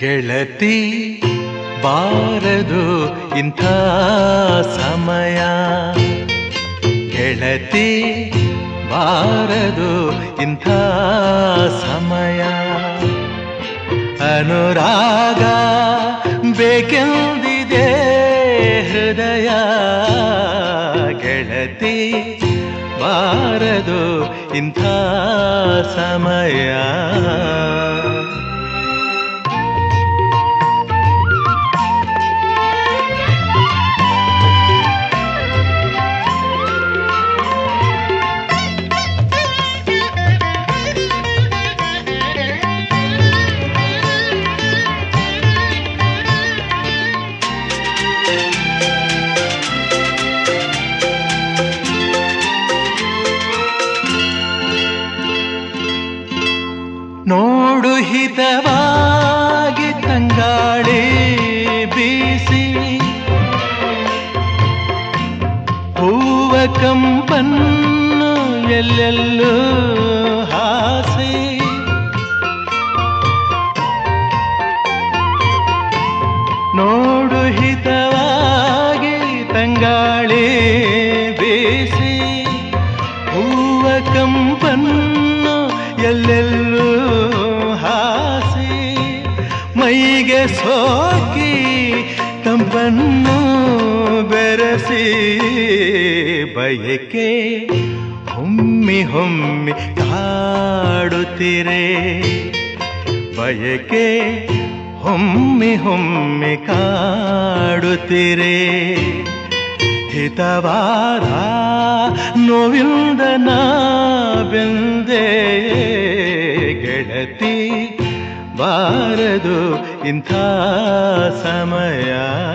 ಗೆಳತಿ ಬಾರದು ಇಂಥ ಸಮಯ, ಗೆಳತಿ ಬಾರದು ಇಂಥ ಸಮಯ. ಅನುರಾಗ ಬೇಕೆಂದಿದೆ ಹೃದಯ, ಗೆಳತಿ ಬಾರದು ಇಂಥ ಸಮಯ. ನೋಡು ಹಿತವಾಗಿ ತಂಗಾಳಿ ಬೀಸಿ, ಹೂವ ಕಂಪನ್ನು ಎಲ್ಲೆಲ್ಲೂ ಹಾಸಿ, ನೋಡು ಹಿತವಾಗಿ ತಂಗಾಳಿ ಬೀಸಿ, ಹೂವ ಕಂಪನ್ನು ಎಲ್ಲೆಲ್ಲೂ ಹಾಸಿ, ಮೈಗೆ ಸೋಕಿ ತಂಪನ್ನು ಬೆರೆಸಿ, ಬಯಕೆ ಹೊಮ್ಮಿ ಹೊಮ್ಮಿ ಕಾಡುತ್ತಿರೆ, ಬಯಕೆ ಹೊಮ್ಮಿ ಹೊಮ್ಮಿ ಕಾಡುತ್ತಿರೆ. ಹಿತವಾದ ನೋವಿಂದ ನಾ ಬೆಂದೆ, ಗೆಳತಿ ಬಾರದು ಇಂಥ ಸಮಯ.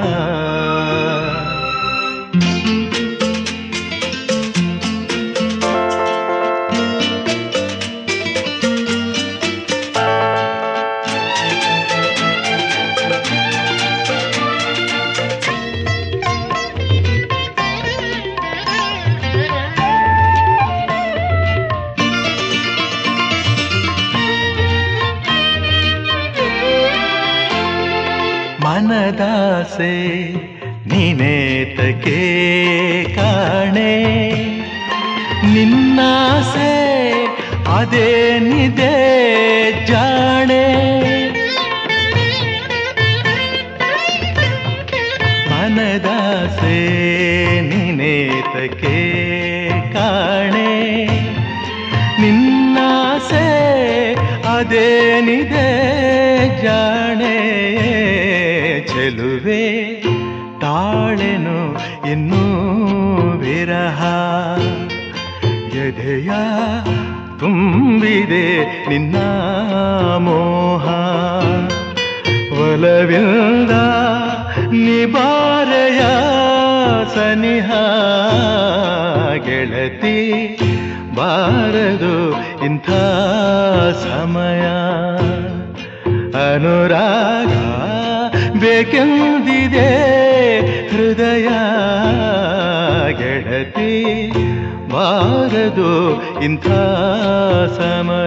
ಮನದಾಸೆ ನೀನೇತಕ್ಕೆ ಕಾಣೆ, ನಿನ್ನಾಸೆ ಅದೇನಿದೆ ಜಾಣೆ. ಮನದಾಸೆ ನೀನೇತಕ್ಕೆ ಕಾಣೆ, ನಿನ್ನಾಸೆ ಅದೇನಿದೆ ಜಾಣೆ. ಚೆಲುವೆ ತಾಳೆನು ಇನ್ನೂ ವಿರಹ, ಎದೆಯ ತುಂಬಿದೆ ನಿನ್ನ ಮೋಹ. ಒಲವಿಂದ ನಿಬಾರೆಯ ಸನಿಹ, ಗೆಳತಿ ಬಾರದು ಇಂಥ ಸಮಯ. ಅನುರಾಗ ಬೇಕೆಂದಿದೆ ಹೃದಯ, ಗೆಳತಿ ಬಾರದು ಇಂಥ ಸಮಯ.